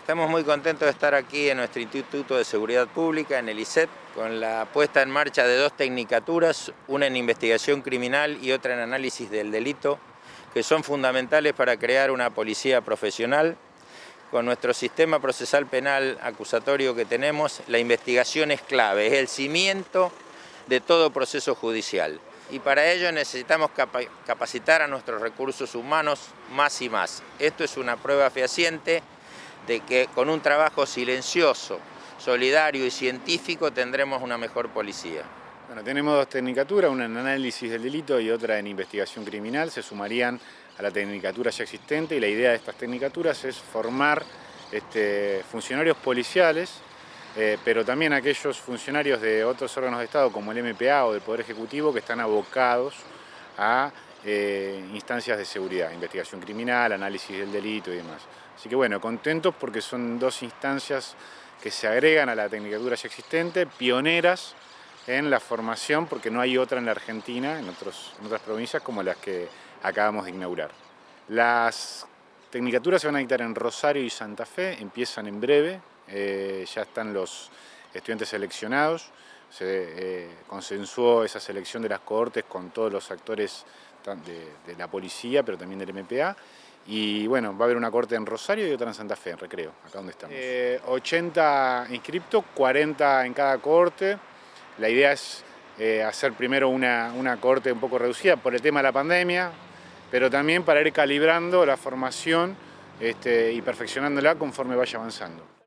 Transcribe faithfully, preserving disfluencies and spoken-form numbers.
Estamos muy contentos de estar aquí en nuestro Instituto de Seguridad Pública, en el I S E P, con la puesta en marcha de dos tecnicaturas, una en investigación criminal y otra en análisis del delito, que son fundamentales para crear una policía profesional. Con nuestro sistema procesal penal acusatorio que tenemos, la investigación es clave, es el cimiento de todo proceso judicial. Y para ello necesitamos capacitar a nuestros recursos humanos más y más. Esto es una prueba fehaciente de que con un trabajo silencioso, solidario y científico tendremos una mejor policía. Bueno, tenemos dos tecnicaturas, una en análisis del delito y otra en investigación criminal. Se sumarían a la tecnicatura ya existente y la idea de estas tecnicaturas es formar este, funcionarios policiales, eh, pero también aquellos funcionarios de otros órganos de Estado como el M P A o del Poder Ejecutivo que están abocados a eh, instancias de seguridad, investigación criminal, análisis del delito y demás. Así que bueno, contentos porque son dos instancias que se agregan a la tecnicatura ya existente, pioneras en la formación, porque no hay otra en la Argentina, en, otros, en otras provincias como las que acabamos de inaugurar. Las tecnicaturas se van a dictar en Rosario y Santa Fe, empiezan en breve, eh, ya están los estudiantes seleccionados, se eh, consensuó esa selección de las cohortes con todos los actores de, de la policía, pero también del M P A. Y bueno, va a haber una cohorte en Rosario y otra en Santa Fe, en Recreo, acá donde estamos. Eh, ochenta inscriptos, cuarenta en cada cohorte. La idea es eh, hacer primero una, una cohorte un poco reducida por el tema de la pandemia, pero también para ir calibrando la formación este, y perfeccionándola conforme vaya avanzando.